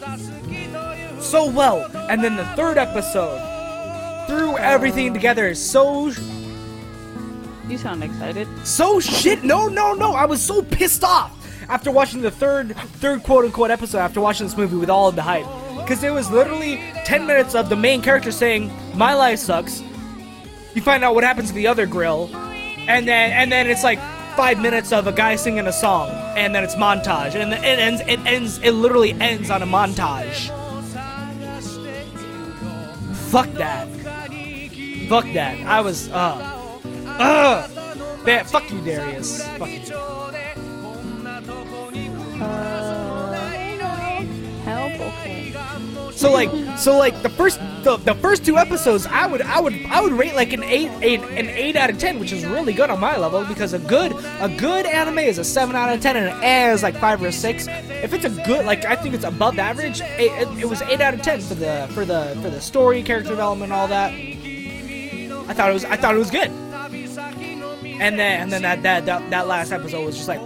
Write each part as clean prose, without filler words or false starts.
so well. And then the third episode threw everything together so You sound excited. shit. No. I was so pissed off after watching the third quote unquote episode after watching this movie with all of the hype. Because it was literally 10 minutes of the main character saying, "My life sucks." You find out what happens to the other grill, and then it's like 5 minutes of a guy singing a song, and then it's montage, and it literally ends on a montage. Fuck that. I was man, fuck you, Darius. Fuck you. Help. Okay. So like the first two episodes, I would rate like an 8 out of 10, which is really good on my level, because a good anime is a 7 out of 10 and an A is like 5 or 6. If it's a good, like, I think it's above average. It was 8 out of 10 for the story, character development, all that. I thought it was good. And then that last episode was just like,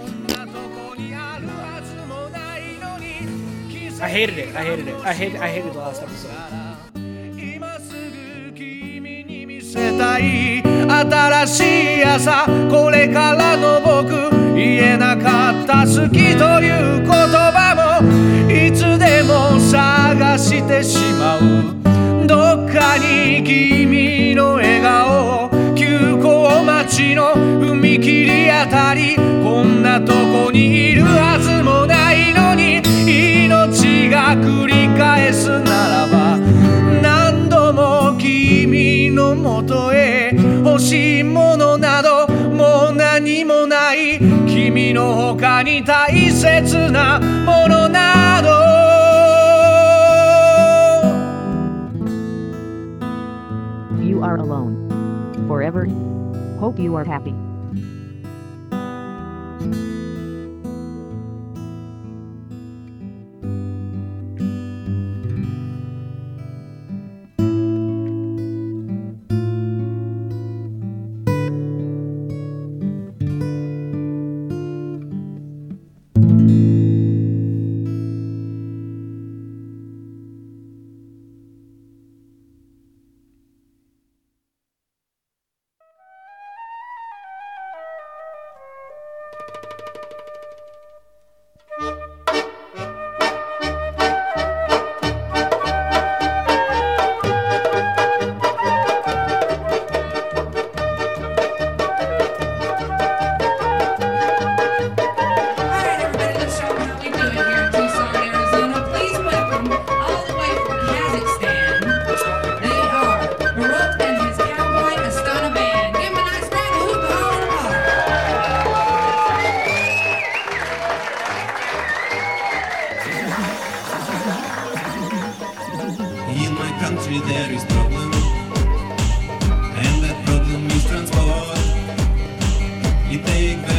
I hated it. I hated the last episode. 新しい朝、これからの僕、言えなかった好きという言葉もいつでも探してしまう。どっかに君の笑顔、急行待ちの踏切あたり、こんなとこにいるはずもないのに、命が繰り返すならば、何度も君のもとへ、欲しいものなどもう何もない、君の他に大切なものなど。 You are alone. Forever. Hope you are happy. In my country there is problem, and that problem is transport. It takes